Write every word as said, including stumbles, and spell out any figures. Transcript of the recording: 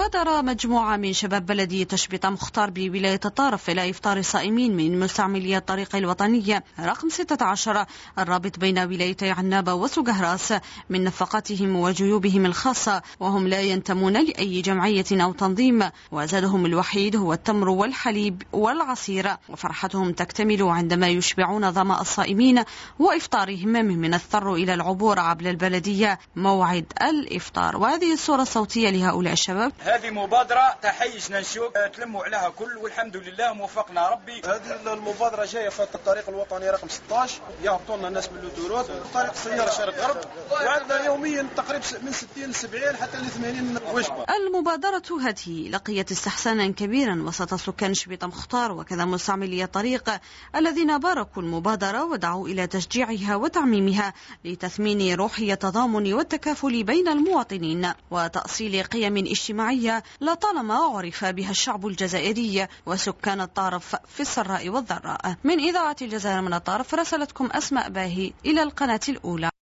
بادر مجموعة من شباب بلدية تشبيطة مختار بولاية الطارف إلى إفطار الصائمين من مستعملي الطريق الوطني رقم ستة عشر الرابط بين ولايتي عنابة وسقهراس من نفقاتهم وجيوبهم الخاصة، وهم لا ينتمون لأي جمعية أو تنظيم، وزادهم الوحيد هو التمر والحليب والعصير، وفرحتهم تكتمل عندما يشبعون ظمأ الصائمين وإفطارهم من الثر إلى العبور عبر البلدية موعد الإفطار. وهذه الصورة الصوتية لهؤلاء الشباب. هذه مبادرة تحيزنا نشوف تلموا عليها كل، والحمد لله موفقنا ربي. هذه المبادرة جاية في الطريق الوطني رقم ستة عشر، يهبطوا لنا الناس من الدورات، طريق السيارة شرق غرب، وعندنا يوميا تقريبا من ستين ل سبعين حتى ل ثمانين وجبة. المبادرة هذه لقيت استحسانا كبيرا وسط سكان شبيطة مختار وكذا مستعملي الطريق الذين باركوا المبادرة ودعوا إلى تشجيعها وتعميمها لتثمين روح التضامن والتكافل بين المواطنين وتأصيل قيم اجتماعية لطالما عرف بها الشعب الجزائري وسكان الطارف في السراء والضراء. من إذاعة الجزائر من الطارف رسلتكم أسماء باهي إلى القناة الأولى.